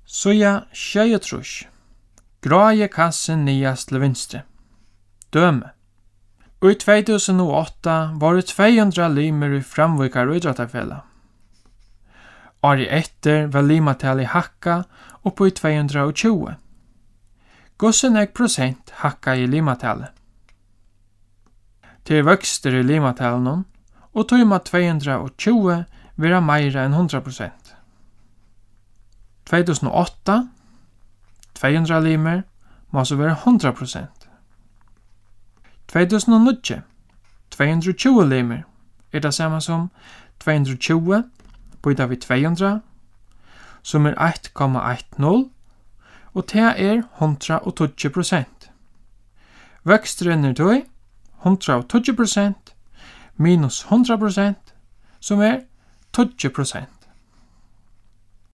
Soja 26. Gråje kassen niast til vinstre. Døme. I 2008 var det 200 limer i Framvikar idrettarfella. Året etter var limatallet hakka opp i 220. Gossenek prosent hakka i limatallet. Til vøkster i limatallen og tøyma 220 vera meira enn 100%. 2008, 200 limer, må så være 100%. 2009, 220 limer, det samme som 220, byta vi 200, som 1,10, og det 120%. Vøksteren tøy, 120%, minus 100%, som 20%.